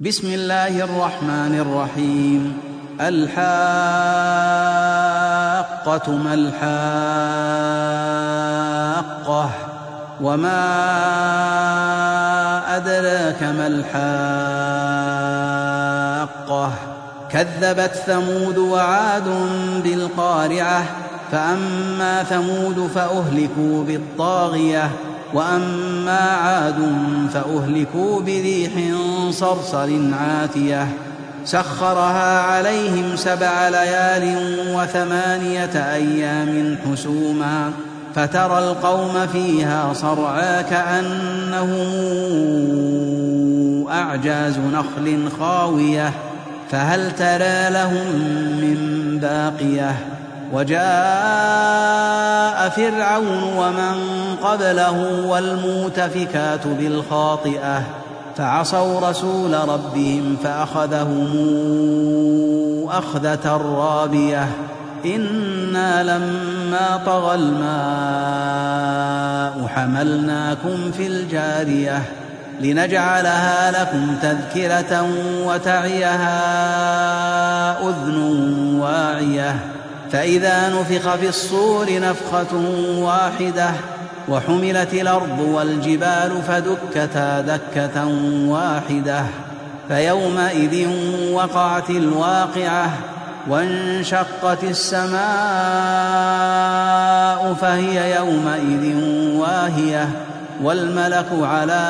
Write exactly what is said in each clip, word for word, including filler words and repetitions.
بسم الله الرحمن الرحيم. الحاقة ما الحاقة وما أدراك ما الحاقة كذبت ثمود وعاد بالقارعة فأما ثمود فأهلكوا بالطاغية وأما عاد فأهلكوا بريح صرصر عاتية سخرها عليهم سبع ليال وثمانية أيام حسوما فترى القوم فيها صرعى كأنهم أعجاز نخل خاوية فهل ترى لهم من باقية وجاء فرعون ومن قبله والمؤتفكات بالخاطئة فعصوا رسول ربهم فأخذهم أخذة رابية إنا لما طغى الماء حملناكم في الجارية لنجعلها لكم تذكرة وتعيها أذن واعية فإذا نفخ في الصور نفخة واحدة وحملت الأرض والجبال فدكتا دكة واحدة فيومئذ وقعت الواقعة وانشقت السماء فهي يومئذ واهية والملك على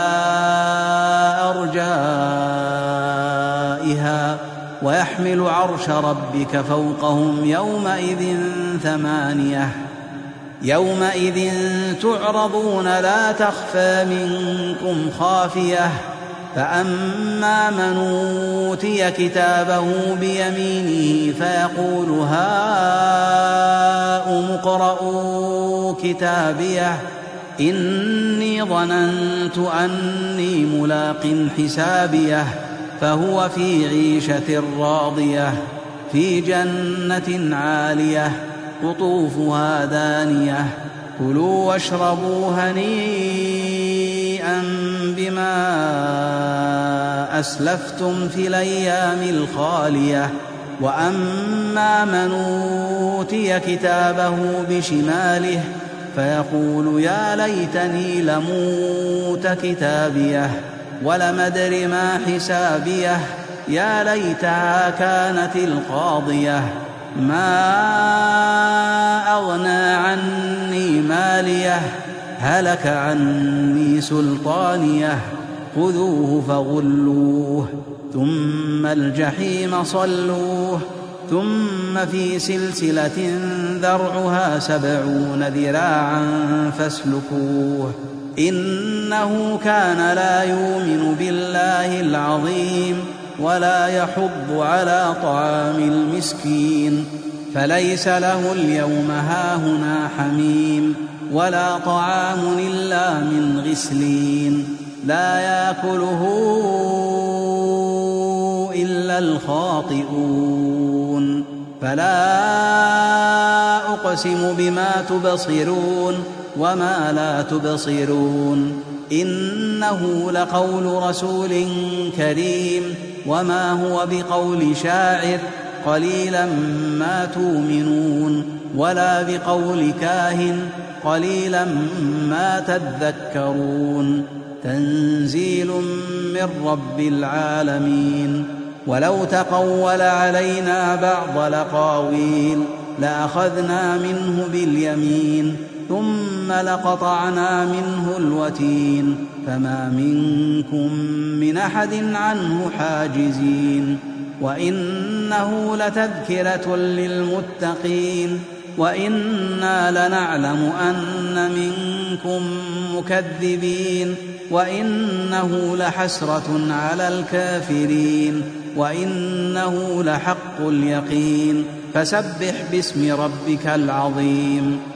أرجائها ويحمل عرش ربك فوقهم يومئذ ثمانية يومئذ تعرضون لا تخفى منكم خافية فأما من أوتي كتابه بيمينه فيقول هاؤم اقرءوا كتابيه إني ظننت أني ملاق حسابيه فهو في عيشة راضية في جنة عالية قطوفها دانية كلوا واشربوا هنيئا بما أسلفتم في الأيام الخالية وأما من أوتي كتابه بشماله فيقول يا ليتني لموت كتابيه ولم أدر ما حسابيه يا ليتها كانت القاضية ما أغنى عني ماليه هلك عني سلطانيه خذوه فغلوه ثم الجحيم صلوه ثم في سلسلة ذرعها سبعون ذراعا فاسلكوه إنه كان لا يؤمن بالله العظيم ولا يحض على طعام المسكين فليس له اليوم هاهنا حميم ولا طعام إلا من غسلين لا يأكله إلا الخاطئون فلا أقسم بما تبصرون وما لا تبصرون إنه لقول رسول كريم وما هو بقول شاعر قليلا ما تؤمنون ولا بقول كاهن قليلا ما تذكرون تنزيل من رب العالمين ولو تقول علينا بعض الأقاويل لأخذنا منه باليمين ثم لقطعنا منه الوتين فما منكم من أحد عنه حاجزين وإنه لتذكرة للمتقين وإنا لنعلم أن منكم مكذبين وإنه لحسرة على الكافرين وإنه لحق اليقين فسبح باسم ربك العظيم.